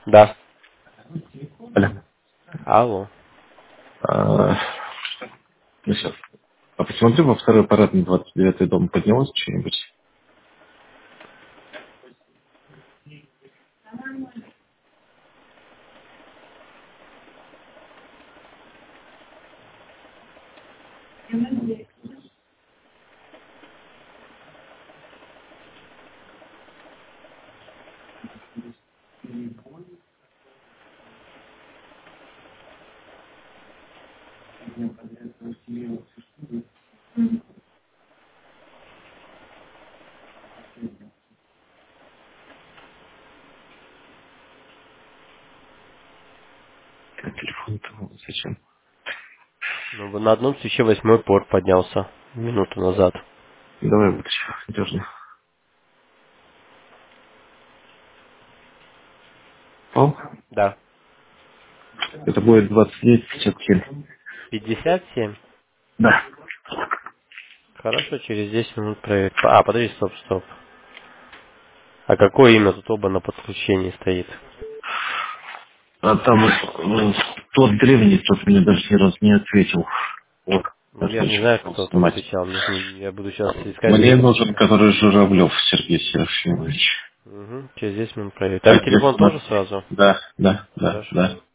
Да. Алло. Алло. А, ну всё. А посмотри, во второй аппарат на 29-й дом поднялось что-нибудь? А телефон-то зачем? Ну, на одном свече 8-й порт поднялся минуту назад. Давай вытащи, дёрни. О, Да. это будет 29,57. 57. Да. Хорошо, через 10 минут проверь. А, подожди, стоп, стоп. А какое имя тут оба на подключении стоит? А там тот древний, тот мне даже ни разу не ответил. Вот, Ну, даже я же не ничего знаю, стал кто там снимать. отвечал. Я буду сейчас искать Мне его. нужен, который Журавлев Сергей Серафимович. Угу, через 10 минут проверь. Там Так, я телефон тоже смотрю. сразу? Да, да, да, Хорошо. да.